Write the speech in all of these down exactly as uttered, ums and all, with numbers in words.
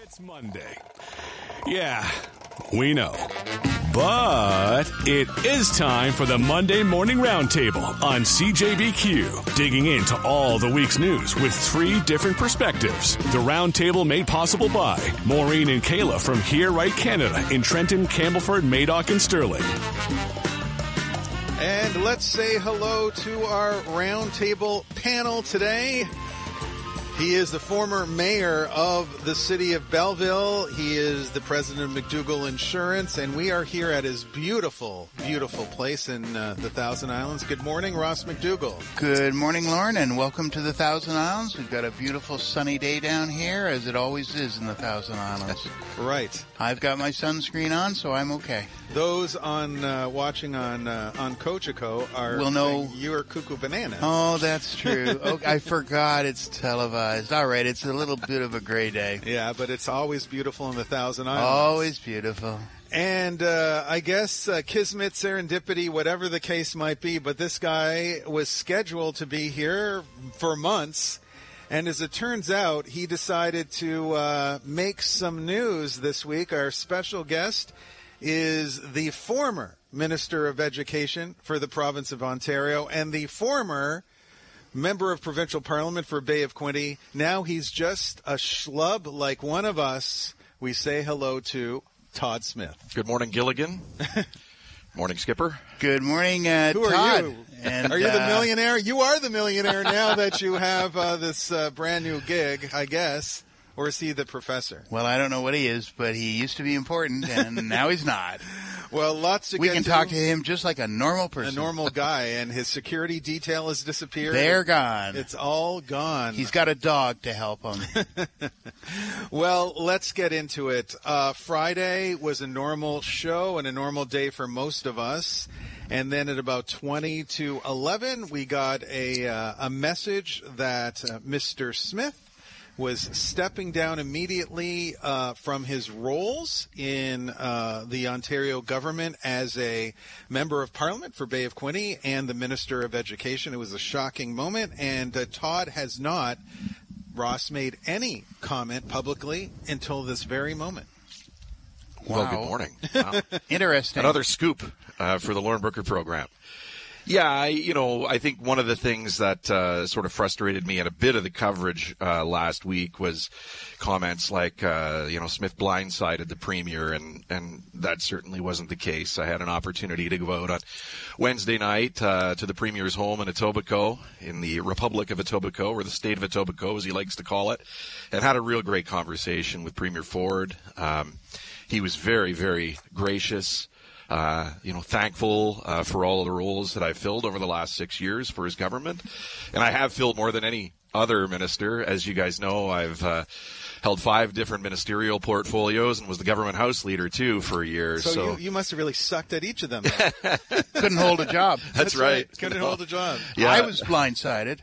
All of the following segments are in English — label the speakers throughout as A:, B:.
A: It's Monday. Yeah, we know. But it is time for the Monday Morning Roundtable on C J B Q, digging into all the week's news with three different perspectives. The Roundtable made possible by Maureen and Kayla from Here Right Canada in Trenton, Campbellford, Madoc, and Sterling.
B: And let's say hello to our Roundtable panel today. He is the former mayor of the city of Belleville. He is the president of McDougall Insurance, and we are here at his beautiful, beautiful place in uh, the Thousand Islands. Good morning, Ross McDougall.
C: Good morning, Lauren, and welcome to the Thousand Islands. We've got a beautiful sunny day down here, as it always is in the Thousand Islands.
B: Right.
C: I've got my sunscreen on, so I'm okay.
B: Those on uh, watching on uh, on Cogeco are
C: will know
B: you are cuckoo bananas.
C: Oh, that's true. Oh, I forgot it's televised. All right, it's a little bit of a gray day.
B: Yeah, but it's always beautiful in the Thousand Islands.
C: Always beautiful.
B: And uh, I guess uh, kismet, serendipity, whatever the case might be, but this guy was scheduled to be here for months. And as it turns out, he decided to uh, make some news this week. Our special guest is the former Minister of Education for the province of Ontario and the former member of provincial parliament for Bay of Quinte. Now he's just a schlub like one of us. We say hello to Todd Smith.
D: Good morning, Gilligan. Morning, Skipper.
C: Good morning, uh,
B: Who are
C: Todd.
B: you?
C: And,
B: are you the
C: uh,
B: millionaire? You are the millionaire now that you have uh, this uh, brand new gig, I guess. Or is he the professor?
C: Well, I don't know what he is, but he used to be important, and now he's not.
B: Well, lots to
C: we
B: get
C: can
B: to.
C: talk to him just like a normal person.
B: A normal guy, and his security detail has disappeared.
C: They're gone.
B: It's all gone.
C: He's got a dog to help him.
B: Well, let's get into it. Uh, Friday was a normal show and a normal day for most of us. And then at about twenty to eleven, we got a, uh, a message that uh, Mister Smith was stepping down immediately uh, from his roles in uh, the Ontario government as a member of parliament for Bay of Quinte and the Minister of Education. It was a shocking moment, and uh, Todd has not, Ross, made any comment publicly until this very moment.
C: Wow.
D: Well, good morning. Wow.
C: Interesting.
D: Another scoop uh, for the Lauren Brooker program. Yeah, I, you know, I think one of the things that uh, sort of frustrated me in a bit of the coverage uh, last week was comments like, uh, you know, Smith blindsided the Premier, and, and that certainly wasn't the case. I had an opportunity to go out on Wednesday night uh, to the Premier's home in Etobicoke, in the Republic of Etobicoke, or the state of Etobicoke, as he likes to call it, and had a real great conversation with Premier Ford. Um, he was very, very gracious. Uh, you know, thankful uh, for all of the roles that I've filled over the last six years for his government. And I have filled more than any other minister. As you guys know, I've uh, held five different ministerial portfolios and was the government house leader, too, for a year.
B: So,
D: so.
B: You, you must have really sucked at each of them.
C: Couldn't hold a job.
D: That's,
B: That's
D: right.
B: right. Couldn't
D: no.
B: hold a job.
D: Yeah.
C: I was blindsided.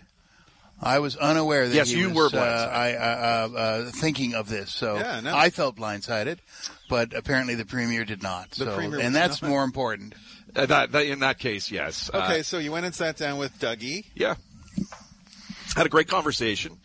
C: I was unaware that
D: yes,
C: he
D: you
C: was
D: were
C: uh, I, uh, uh, thinking of this. So
B: yeah, no.
C: I felt blindsided, but apparently the Premier did not.
B: The
C: so,
B: Premier
C: and
B: was
C: that's
B: not.
C: more important.
D: Uh, that, that, in that case, yes.
B: Okay,
D: Uh,
B: so you went and sat down with Dougie.
D: Yeah. Had a great conversation.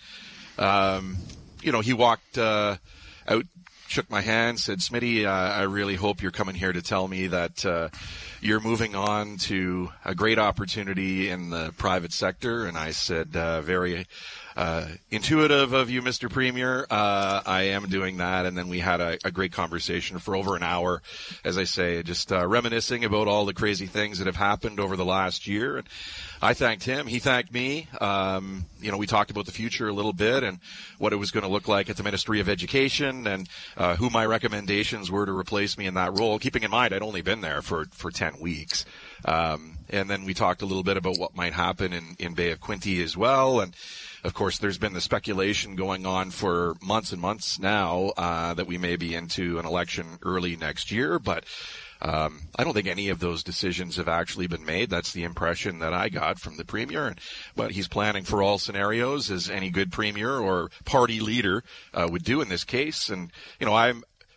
D: Um, you know, he walked uh, out, shook my hand, said, Smitty, uh, I really hope you're coming here to tell me that uh, you're moving on to a great opportunity in the private sector. And I said, uh, very uh, intuitive of you, Mister Premier. Uh, I am doing that. And then we had a, a great conversation for over an hour, as I say, just uh, reminiscing about all the crazy things that have happened over the last year. And I thanked him. He thanked me. Um, you know, we talked about the future a little bit and what it was going to look like at the Ministry of Education and uh, who my recommendations were to replace me in that role, keeping in mind I'd only been there for, for ten weeks. Um, and then we talked a little bit about what might happen in, in Bay of Quinte as well. And, of course, there's been the speculation going on for months and months now uh, that we may be into an election early next year. But Um, I don't think any of those decisions have actually been made. That's the impression that I got from the Premier. But he's planning for all scenarios, as any good Premier or party leader uh, would do in this case. And, you know, I'm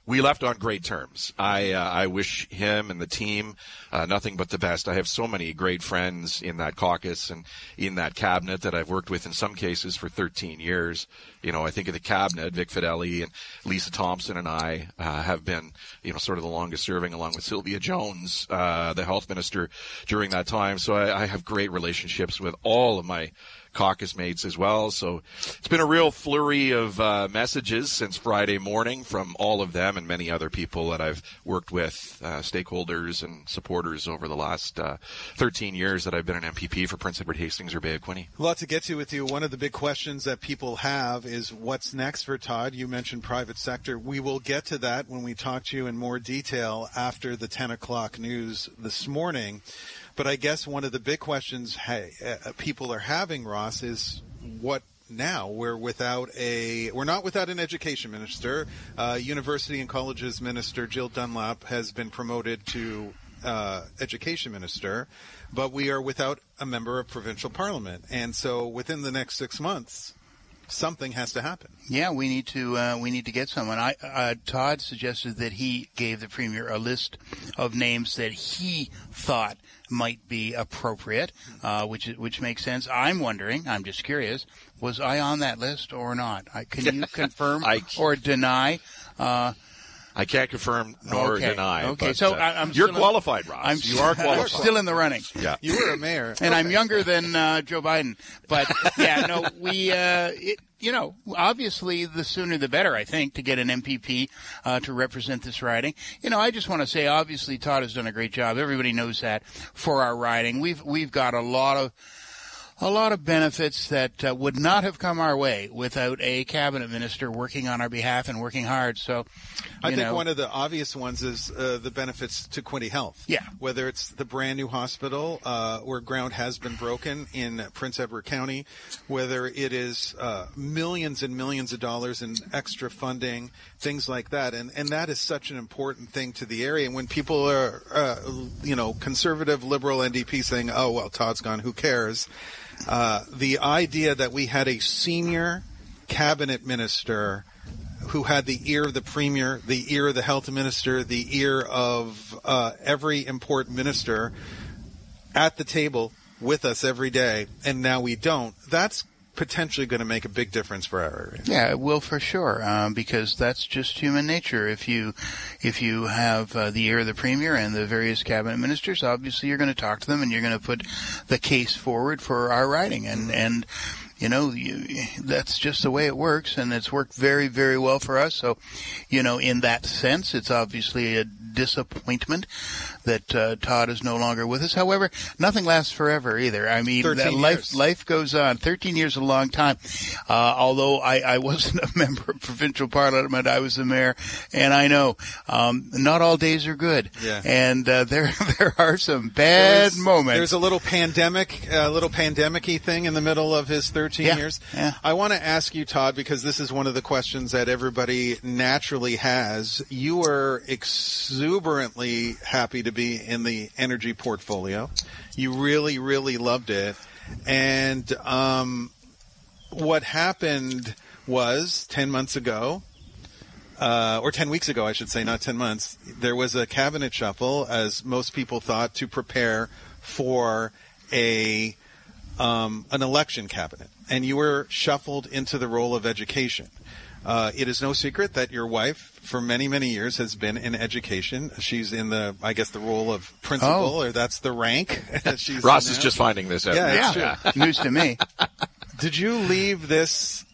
D: we left on great terms. I uh, I wish him and the team uh, nothing but the best. I have so many great friends in that caucus and in that cabinet that I've worked with in some cases for thirteen years. You know, I think of the cabinet, Vic Fideli and Lisa Thompson and I uh, have been, you know, sort of the longest serving, along with Sylvia Jones, uh, the health minister, during that time. So I, I have great relationships with all of my caucus mates as well. So it's been a real flurry of uh, messages since Friday morning from all of them and many other people that I've worked with, uh, stakeholders and supporters over the last uh, thirteen years that I've been an M P P for Prince Edward Hastings or Bay of Quinte.
B: A lot to get to with you. One of the big questions that people have is what's next for Todd. You mentioned private sector. We will get to that when we talk to you in more detail after the ten o'clock news this morning. But I guess one of the big questions hey, uh, people are having, Ross, is what now? We're without a we're not without an education minister. Uh, University and Colleges Minister Jill Dunlap has been promoted to uh, education minister, but we are without a member of provincial parliament. And so within the next six months, something has to happen.
C: Yeah, we need to uh, we need to get someone. I, uh, Todd suggested that he gave the Premier a list of names that he thought might be appropriate, uh, which which makes sense. I'm wondering, I'm just curious, was I on that list or not? I, can you confirm
D: I,
C: or deny? Uh,
D: I can't confirm nor
C: okay.
D: deny.
C: Okay,
D: but,
C: so
D: uh,
C: I, I'm
D: you're
C: still
D: qualified, Ross.
C: I'm
D: you are qualified.
C: Still in the running.
D: Yeah,
B: you were a mayor,
C: and I'm younger than uh, Joe Biden. But yeah, no, we. Uh, it, You know, obviously, the sooner the better, I think, to get an M P P uh, to represent this riding. You know, I just want to say, obviously, Todd has done a great job. Everybody knows that for our riding. We've we've got a lot of a lot of benefits that uh, would not have come our way without a cabinet minister working on our behalf and working hard. So,
B: I think
C: know.
B: one of the obvious ones is uh, the benefits to Quinte Health.
C: Yeah.
B: Whether it's the brand new hospital uh, where ground has been broken in Prince Edward County, whether it is uh, millions and millions of dollars in extra funding, things like that. And, and that is such an important thing to the area. And when people are, uh, you know, conservative, liberal N D P saying, oh, well, Todd's gone, who cares? Uh, the idea that we had a senior cabinet minister who had the ear of the premier, the ear of the health minister, the ear of uh, every important minister at the table with us every day, and now we don't, that's potentially going to make a big difference for our area.
C: Yeah, it will for sure, um, because that's just human nature. If you if you have uh, the ear of the Premier and the various cabinet ministers, obviously you're going to talk to them and you're going to put the case forward for our riding. And, and you know, you, that's just the way it works, and it's worked very, very well for us. So, you know, in that sense, it's obviously a disappointment that uh, Todd is no longer with us. However, nothing lasts forever either. I mean, that life life goes on. Thirteen years is a long time. Uh, although I, I wasn't a member of provincial parliament, I was the mayor, and I know um, not all days are good.
B: Yeah.
C: And uh, there there are some bad
B: there was,
C: moments.
B: There's a little pandemic, a uh, little pandemic-y thing in the middle of his thirteen
C: yeah.
B: years.
C: Yeah.
B: I want to ask you, Todd, because this is one of the questions that everybody naturally has. You were exuberantly happy to be in the energy portfolio. You really, really loved it. And um, what happened was ten months ago, uh, or ten weeks ago, I should say, not ten months, there was a cabinet shuffle, as most people thought, to prepare for a um, an election cabinet. And you were shuffled into the role of education. Uh, it is no secret that your wife, for many, many years, has been in education. She's in the, I guess, the role of principal,
C: oh.
B: or that's the rank. She's
D: Ross is just finding this out.
B: Yeah, it's
C: yeah.
B: true.
C: News to me.
B: Did you leave this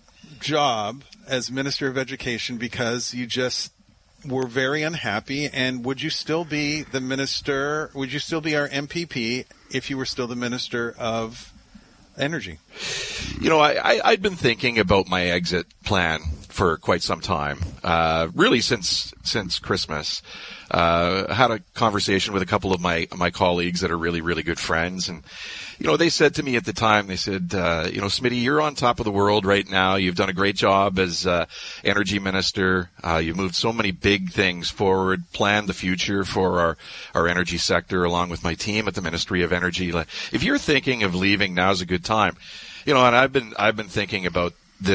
B: job as Minister of Education because you just were very unhappy? And would you still be the minister, would you still be our M P P if you were still the Minister of Energy?
D: You know, I, I, I'd been thinking about my exit plan for quite some time, uh, really since since Christmas. Uh, I had a conversation with a couple of my my colleagues that are really, really good friends, and you know, they said to me at the time, they said, uh, you know, Smitty, you're on top of the world right now. You've done a great job as uh, energy minister. Uh, you've moved so many big things forward, planned the future for our, our energy sector along with my team at the Ministry of Energy. If you're thinking of leaving, now's a good time. You know, and I've been I've been thinking about this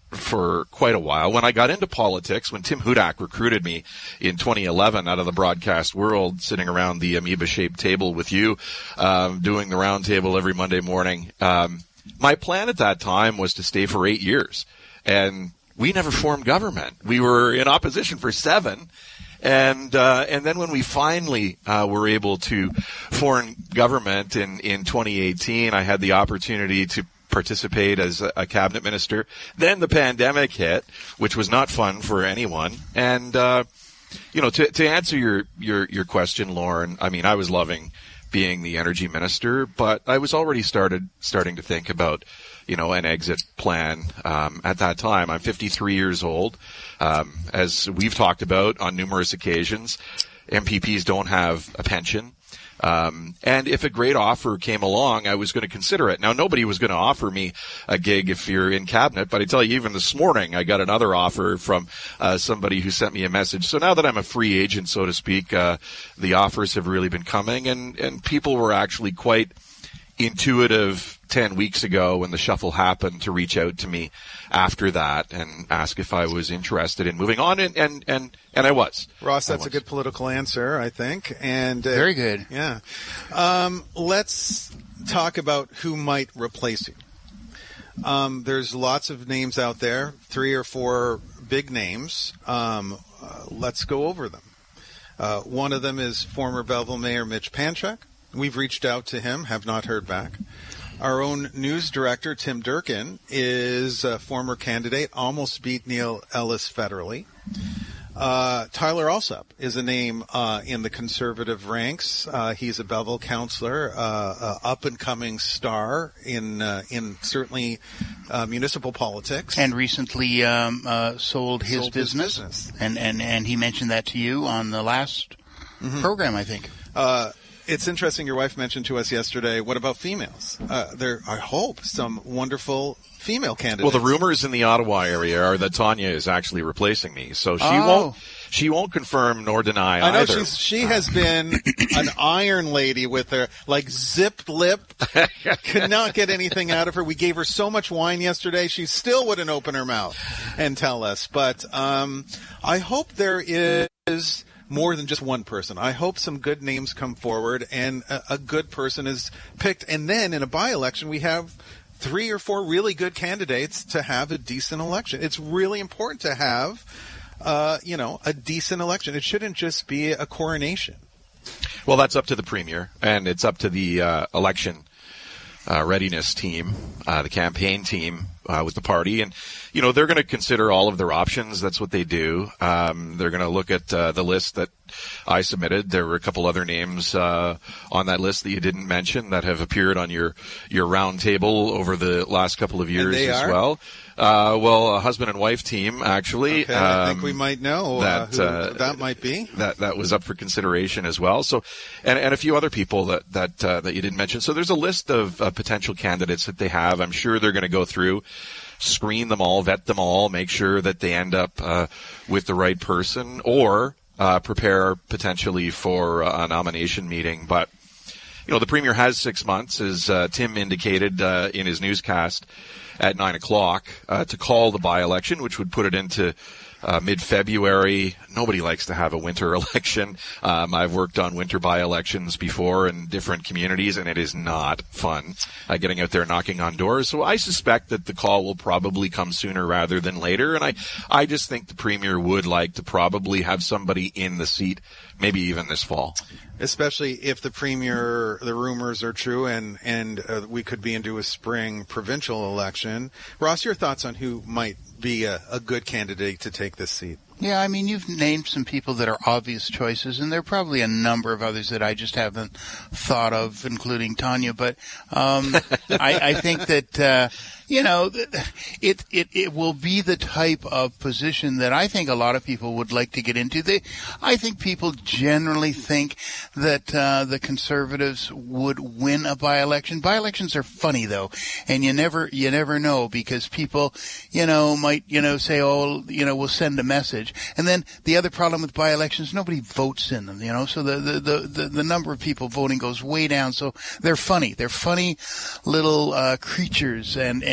D: for quite a while. When I got into politics, when Tim Hudak recruited me in twenty eleven out of the broadcast world, sitting around the amoeba-shaped table with you, um, doing the round table every Monday morning, um, my plan at that time was to stay for eight years. And we never formed government. We were in opposition for seven. And uh, and then when we finally uh, were able to form government in, in twenty eighteen, I had the opportunity to participate as a, a cabinet minister. Then the pandemic hit, which was not fun for anyone. And, uh, you know, to, to answer your, your, your question, Lauren, I mean, I was loving being the energy minister, but I was already started starting to think about, you know, an exit plan. Um, at that time, I'm fifty-three years old. Um, as we've talked about on numerous occasions, M P Ps don't have a pension. Um, and if a great offer came along, I was going to consider it. Now, nobody was going to offer me a gig if you're in cabinet, but I tell you, even this morning, I got another offer from uh, somebody who sent me a message. So now that I'm a free agent, so to speak, uh, the offers have really been coming, and, and people were actually quite intuitive ten weeks ago when the shuffle happened to reach out to me after that and ask if I was interested in moving on, and and and, and I was.
B: Ross, that's
D: was.
B: a good political answer, I think. And uh,
C: very good.
B: Yeah. Um, let's talk about who might replace you. Um, there's lots of names out there, three or four big names. Um, uh, let's go over them. Uh, one of them is former Belleville Mayor Mitch Panchak. We've reached out to him, have not heard back. Our own news director, Tim Durkin, is a former candidate, almost beat Neil Ellis federally. Uh, Tyler Alsop is a name uh, in the conservative ranks. Uh, he's a Belleville councillor, uh, uh, up-and-coming star in uh, in certainly uh, municipal politics.
C: And recently um, uh, sold his
B: Sold his
C: business.
B: business.
C: And, and, and he mentioned that to you on the last mm-hmm. program, I think.
B: Uh It's interesting. Your wife mentioned to us yesterday. What about females? Uh, there, I hope, some wonderful female candidates.
D: Well, the rumors in the Ottawa area are that Tanya is actually replacing me, so she
C: oh.
D: won't. She won't confirm nor deny
B: I know
D: either.
B: she's, she has been an iron lady with her, like zipped lip. Could not get anything out of her. We gave her so much wine yesterday, she still wouldn't open her mouth and tell us. But um, I hope there is more than just one person. I hope some good names come forward and a, a good person is picked. And then in a by-election, we have three or four really good candidates to have a decent election. It's really important to have, uh, you know, a decent election. It shouldn't just be a coronation.
D: Well, that's up to the premier, and it's up to the uh, election uh, readiness team, uh, the campaign team uh, with the party. And, you know, they're going to consider all of their options. That's what they do. Um, they're going to look at uh, the list that I submitted. There were a couple other names uh, on that list that you didn't mention that have appeared on your, your round table over the last couple of years as
B: are?
D: well. Uh, well, a husband and wife team, actually.
B: Okay,
D: um,
B: I think we might know
D: that,
B: uh, who
D: uh,
B: that might be.
D: That that was up for consideration as well. So, and, and a few other people that that uh, that you didn't mention. So there's a list of uh, potential candidates that they have. I'm sure they're going to go through, screen them all, vet them all, make sure that they end up uh, with the right person, or uh, prepare potentially for a nomination meeting. But you know, the premier has six months, as uh, Tim indicated uh, in his newscast at nine o'clock, uh, to call the by-election, which would put it into uh, mid-February. Nobody likes to have a winter election. Um, I've worked on winter by-elections before in different communities, and it is not fun uh, getting out there knocking on doors. So I suspect that the call will probably come sooner rather than later, and I, I just think the premier would like to probably have somebody in the seat, maybe even this fall.
B: Especially if the premier, the rumors are true, and and uh, we could be into a spring provincial election. Ross, your thoughts on who might be a, a good candidate to take this seat?
C: Yeah, I mean, you've named some people that are obvious choices, and there are probably a number of others that I just haven't thought of, including Tanya. But um, I, I think that, uh, you know, it, it it will be the type of position that I think a lot of people would like to get into. They, I think people generally think that uh, the Conservatives would win a by-election. By-elections are funny, though, and you never you never know, because people, you know, might, you know, say, oh, you know, we'll send a message. And then the other problem with by-elections, nobody votes in them, you know, so the, the, the, the, the number of people voting goes way down. So they're funny. They're funny little uh, creatures, and, and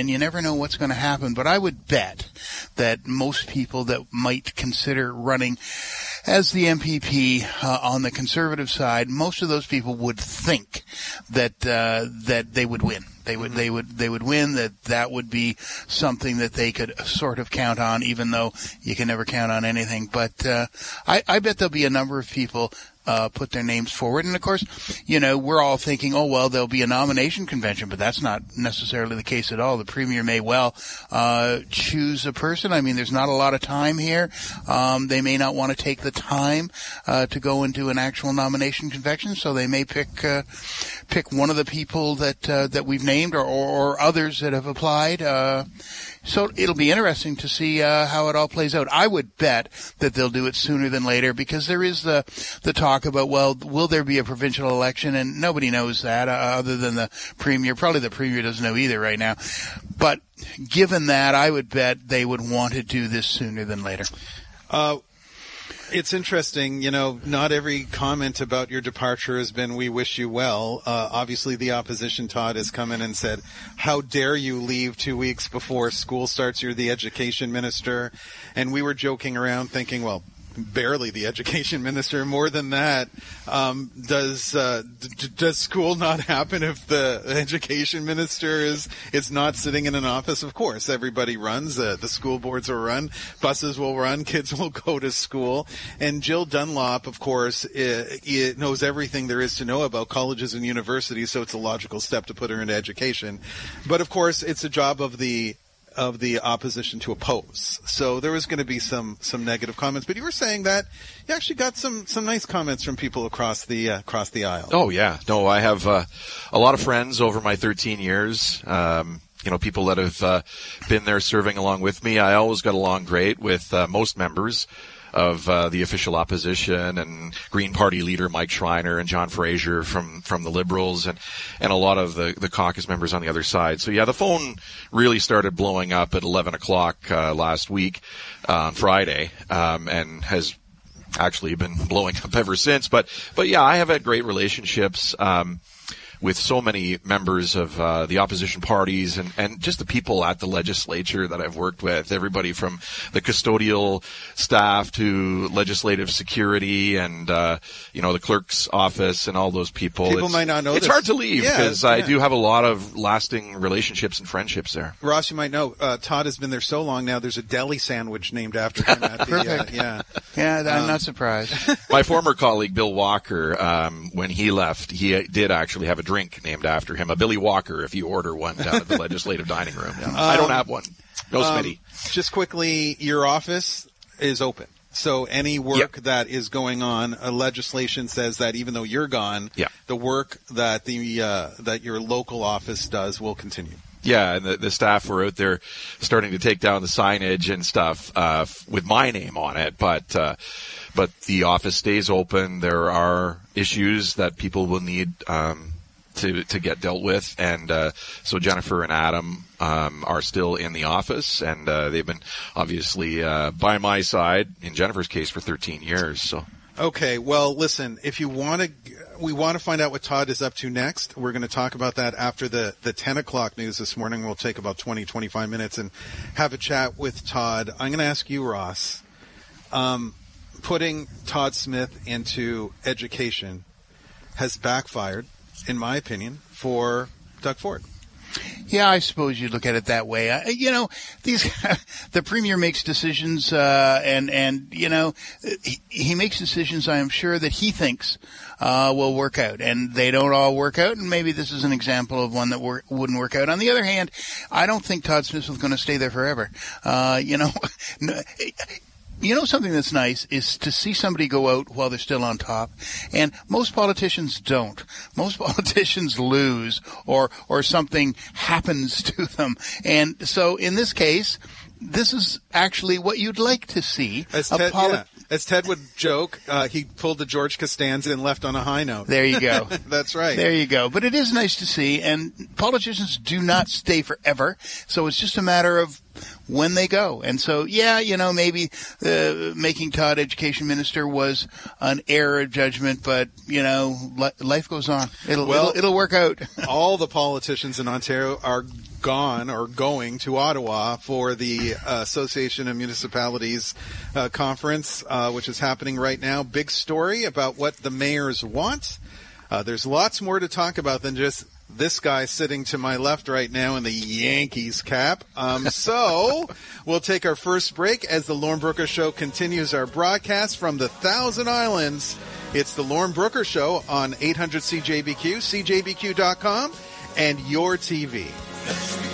C: and you never know what's going to happen. But I would bet that most people that might consider running as the M P P uh, on the Conservative side, most of those people would think that uh, that they would win. They would, they would, they would win. That that would be something that they could sort of count on, even though you can never count on anything. But uh, I, I bet there'll be a number of people uh, put their names forward. And of course, you know, we're all thinking, oh well, there'll be a nomination convention, but that's not necessarily the case at all. The Premier may well uh, choose a person. I mean, there's not a lot of time here. Um, they may not want to take the time uh, to go into an actual nomination convention, so they may pick uh, pick one of the people that uh, that we've named, or, or, or others that have applied. Uh, so it'll be interesting to see uh, how it all plays out. I would bet that they'll do it sooner than later, because there is the the talk about, well, will there be a provincial election? And nobody knows that uh, other than the Premier. Probably the Premier doesn't know either right now. But given that, I would bet they would want to do this sooner than later.
B: Uh, It's interesting, you know, not every comment about your departure has been, we wish you well. Uh, obviously, the opposition, Todd, has come in and said, how dare you leave two weeks before school starts? You're the education minister. And we were joking around thinking, well, barely the education minister. More than that, um, does uh, d- does school not happen if the education minister is is not sitting in an office? Of course, everybody runs. Uh, the school boards will run. Buses will run. Kids will go to school. And Jill Dunlop, of course, it, it knows everything there is to know about colleges and universities, so it's a logical step to put her into education. But, of course, it's a job of the of the opposition to oppose. So there was going to be some, some negative comments. But you were saying that you actually got some, some nice comments from people across the uh, across the aisle.
D: Oh, yeah. No, I have uh, a lot of friends over my thirteen years. Um, you know, people that have uh, been there serving along with me. I always got along great with uh, most members of uh, the official opposition, and Green Party leader Mike Schreiner and John Fraser from, from the Liberals, and, and a lot of the, the caucus members on the other side. So yeah, the phone really started blowing up at eleven o'clock uh, last week uh, on Friday, um, and has actually been blowing up ever since. But, but yeah, I have had great relationships um, with so many members of uh, the opposition parties, and, and just the people at the legislature that I've worked with, everybody from the custodial staff to legislative security and, uh, you know, the clerk's office and all those people.
B: People
D: it's,
B: might not know
D: It's
B: this.
D: hard to leave because
B: yeah,
D: I
B: yeah.
D: do have a lot of lasting relationships and friendships there.
B: Ross, you might know, uh, Todd has been there so long now, there's a deli sandwich named after him. At the, uh, yeah,
C: Yeah, I'm
B: Um,
C: not surprised.
D: My former colleague, Bill Walker, um, when he left, he did actually have a drink named after him, a Billy Walker, if you order one down at the legislative dining room. Yeah. Um, I don't have one. No,
B: um,
D: Smitty.
B: Just quickly, your office is open. So any work
D: Yep.
B: that is going on, uh, legislation says that even though you're gone,
D: Yeah.
B: the work that the uh, that your local office does will continue.
D: Yeah, and the, the staff were out there starting to take down the signage and stuff uh, f- with my name on it. But uh, but the office stays open. There are issues that people will need um, to to get dealt with, and uh, so Jennifer and Adam um, are still in the office, and uh, they've been obviously uh, by my side in Jennifer's case for thirteen years. So.
B: Okay, well, listen, if you want to, we want to find out what Todd is up to next. We're going to talk about that after the, the ten o'clock news this morning. We'll take about twenty, twenty-five minutes and have a chat with Todd. I'm going to ask you, Ross, um, putting Todd Smith into education has backfired, in my opinion, for Doug Ford.
C: Yeah, I suppose you look at it that way. Uh, you know, these the Premier makes decisions, uh, and and you know, he, he makes decisions. I am sure that he thinks uh, will work out, and they don't all work out. And maybe this is an example of one that wor- wouldn't work out. On the other hand, I don't think Todd Smith was going to stay there forever. Uh, you know. No, You know, something that's nice is to see somebody go out while they're still on top. And most politicians don't. Most politicians lose, or or something happens to them. And so in this case, this is actually what you'd like to see.
B: As
C: A
B: Ted,
C: poli-
B: yeah, as Ted would joke, uh, he pulled the George Costanza and left on a high note.
C: There you go.
B: That's right.
C: There you go. But it is nice to see, and politicians do not stay forever. So it's just a matter of when they go. And so, yeah, you know, maybe uh, making Todd education minister was an error of judgment, but, you know, li- life goes on. It'll,
B: Well,
C: it'll, it'll work out.
B: All the politicians in Ontario are gone or going to Ottawa for the uh, Association of Municipalities uh, conference, uh, which is happening right now. Big story about what the mayors want. Uh, there's lots more to talk about than just this guy sitting to my left right now in the Yankees cap. Um, so we'll take our first break as the Lauren Brooker Show continues our broadcast from the Thousand Islands. It's the Lauren Brooker Show on eight hundred C J B Q, C J B Q dot com, and your T V.